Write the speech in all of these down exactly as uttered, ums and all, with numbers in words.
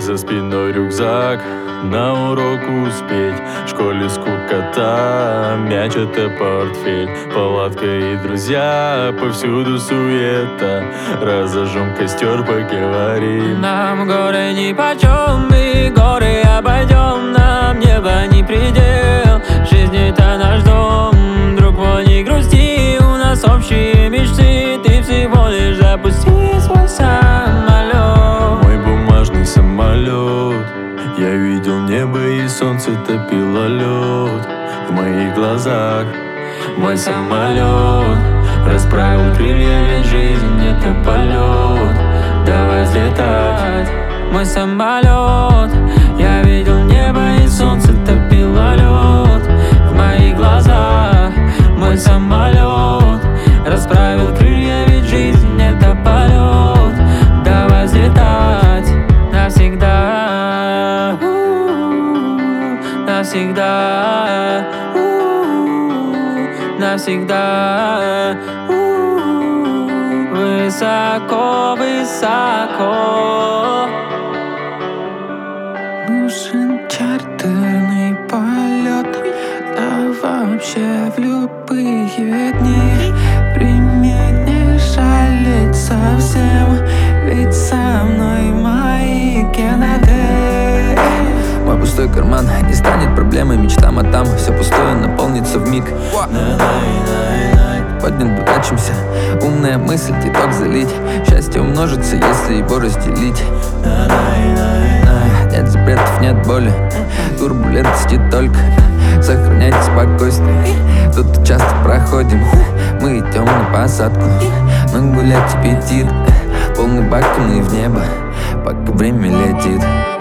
За спиной рюкзак, на урок успеть. В школе скукота, мяч это портфель. Палатка и друзья, повсюду суета. Разожжем костер, поговорим. Нам горы нипочем, мы горы обойдем. Нам небо не предел, жизнь это наш дом. Друг мой, не грусти, у нас общие мечты. Ты всего лишь запусти свой самолет. Мой бумажный самолет. Я видел небо и солнце топило лед. В моих глазах мой самолет расправил крылья, ведь жизнь это полет. Давай взлетать. Мой самолет. Я видел небо и солнце топило лед. В моих глазах мой самолет расправил крылья, ведь жизнь это полет. Давай взлетать навсегда, навсегда, навсегда. Высоко, высоко. Нужен чартерный полет, да вообще в любые дни. Примет не жалеть совсем, ведь со мной мои геноты. Мой пустой карман не станет проблемой мечтам, а там все пустое наполнится вмиг. Поднят богачимся, умная мысль, титок залить. Счастье умножится, если его разделить. Нет запретов, нет боли, турбулентности только. Сохраняйте спокойствие, тут часто проходим. Мы идем на посадку, но гулять аппетит. Полный бак, мы в небо, пока время летит.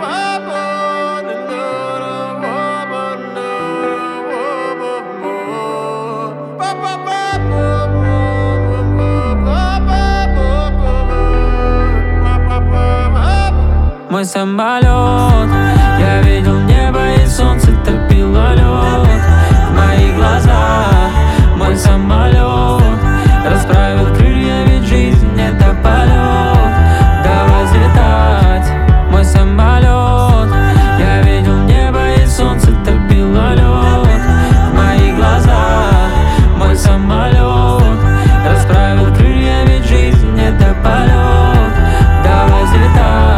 Мой самолет. Я видел небо и солнце топило лед. В моих глазах мой самолет расправил крылья, ведь жизнь это полет. Давай взлетать. Мой самолет. Я видел небо и солнце топило лед. В моих глазах мой самолет расправил крылья, ведь жизнь это полет. Давай взлетать.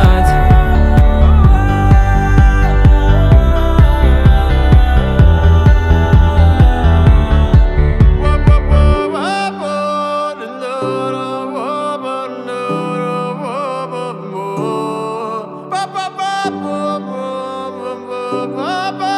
Ba ba ba